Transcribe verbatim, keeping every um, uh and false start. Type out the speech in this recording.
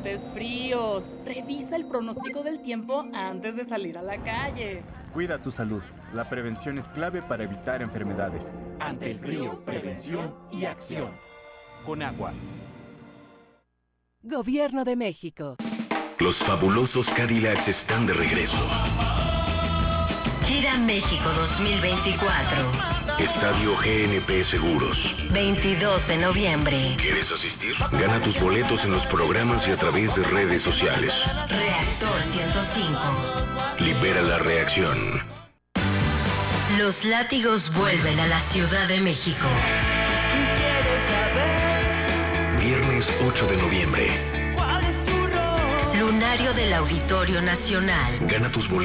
frentes fríos. Revisa el pronóstico del tiempo antes de salir a la calle. Cuida tu salud. La prevención es clave para evitar enfermedades. Ante el frío, prevención y acción. Con agua. Gobierno de México. Los fabulosos Cadillacs están de regreso. Gira México dos mil veinticuatro. Estadio G N P Seguros. veintidós de noviembre. ¿Quieres asistir? Gana tus boletos en los programas y a través de redes sociales. Reactor ciento cinco. Libera la reacción. Los látigos vuelven a la Ciudad de México. Viernes ocho de noviembre. Lunario del Auditorio Nacional. Gana tus boletos